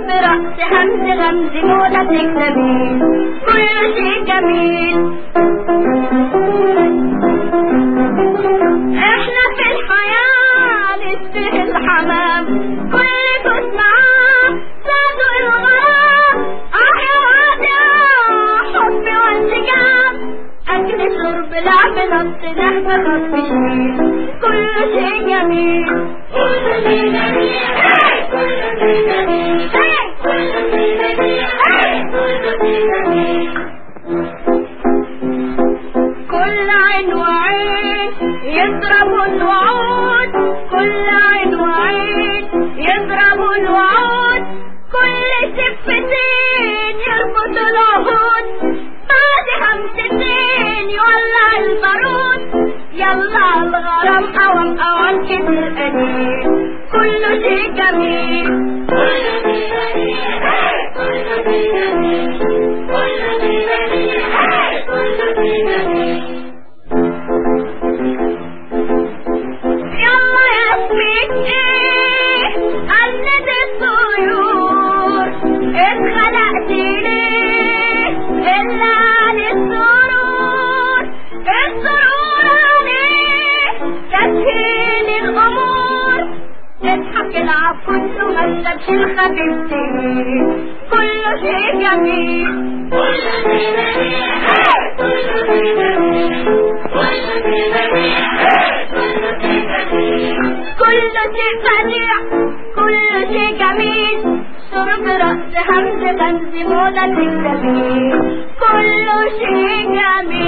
شرب رأس همز غمز موضة الجميل كل شيء جميل. احنا في الحياة نشبه الحمام كل جزء معاه صادق الغرام يا واد يا حب وانسجام اكل شرب لعب نط نحب خط شيء كل شيء جميل كل شيء جميل كل شيء جميل كل شيء جميل كل شيء جميل. كل عين وعين يضربوا الوعود كل عين وعين يضربوا الوعود كل شفتين يربطوا العهود بعد همستين يولع البارود يلا الغرام اوام اوام كتير قديم كل شيء جميل كل شيء جميل كل شيء جميل كل شيء جميل كل شيء جميل. يلا يا اسمك ايه قلد الطيور اتخلقت ليه الا للسرور السرور عليه تسهيل الامور اضحك العب كله ما تسيبش الخبيث كل شيء جميل كل شيء جميل كل شيء جميل كل شيء جميل كل شيء بديع كل شيء جميل شرب رأس همز غمز موضة الجميل كل شيء جميل.